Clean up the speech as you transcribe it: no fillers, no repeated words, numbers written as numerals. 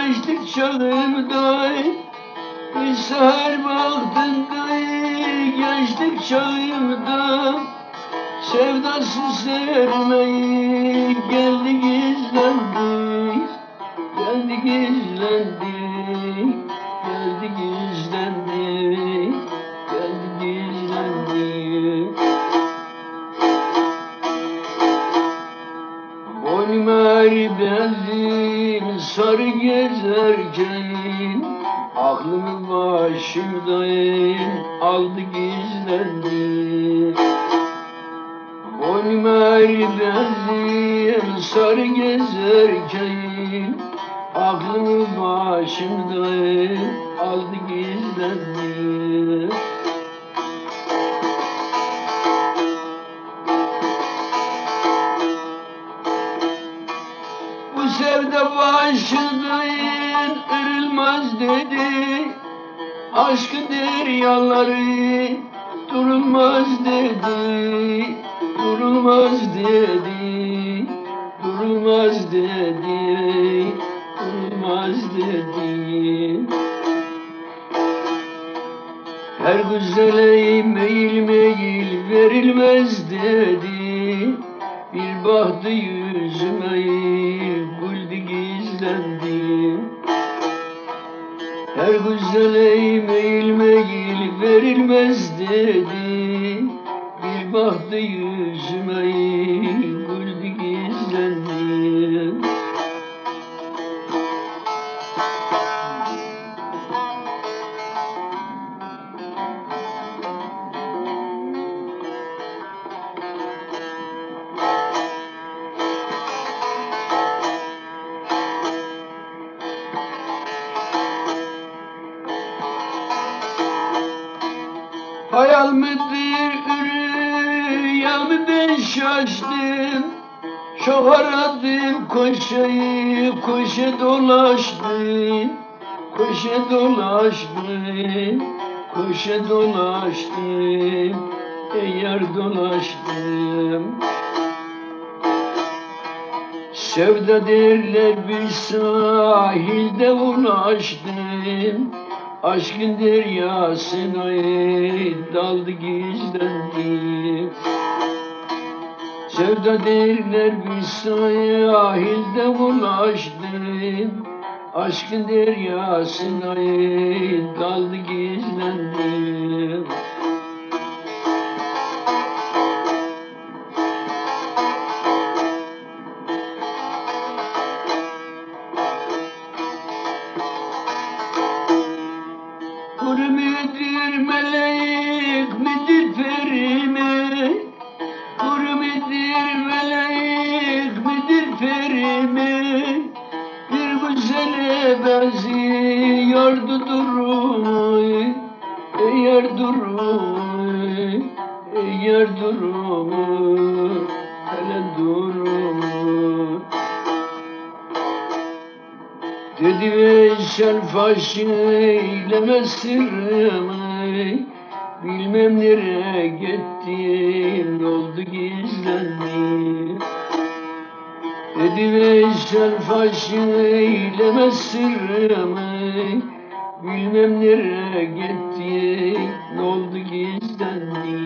gençlik çağımda bir seher baktığımda gençlik çağımda sevdası sermeyi geldi gizlendi, geldi gizlendi, geldi gizlendi, geldi gizlendi. Boynum eğri benzin sarı gezerken aklımı başımdan aldı gizlendi. Boynum eğri benzin sarı gezerken aklımı başımdan aldı gizlendi. Bu sevda başından ırılmaz dedi, aşkı deryaları durulmaz dedi, durulmaz dedi, durulmaz dedi, durulmaz dedi. Her güzele meyil meyil verilmez dedi, bir baktı yüzüme güldü gizlendi. Her güzele meyil meyil verilmez dedi, bir baktı yüzüme güldü gizlendi. Hayal midir, rüya mı ben şaştım. Çok aradım koşayı, koşa dolaştım. Koşa dolaştım, koşa dolaştım. Yar dolaştım. Sevda derler bir sahilde ulaştım. Aşkın deryasına daldı gizlendi. Sevda derler bir sahilde ulaştım. Aşkın deryasına daldı gizlendi. Kur midir melek midir peri mi? Kur midir melek midir peri mi? Bir güzele benziyordu durumu, eğer durumu, eğer durumu, hele durumu. Dedi Veysel faş eyleme sırrımı, bilmem nereye gittin, oldu gizlendi. Dedi Veysel faş eyleme sırrımı, bilmem nereye gittin, oldu gizlendi.